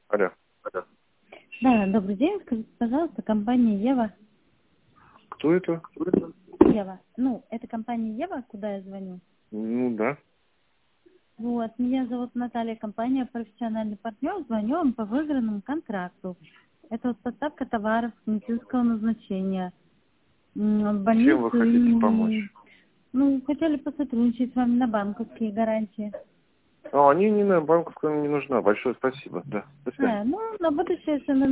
Алло. Да, добрый день. Скажите, пожалуйста, компания Ева. Кто это? Ева. Ну, это компания Ева, куда я звоню. Ну да. Вот, меня зовут Наталья, компания «Профессиональный партнер». Звоню вам по выигранному контракту. Это вот поставка товаров медицинского назначения. В Чем вы больницу хотите помочь? Ну, хотели посотрудничать с вами на банковские гарантии. А, не, банковская не нужна. Большое спасибо. Да. До свидания. Ну, на будущее, если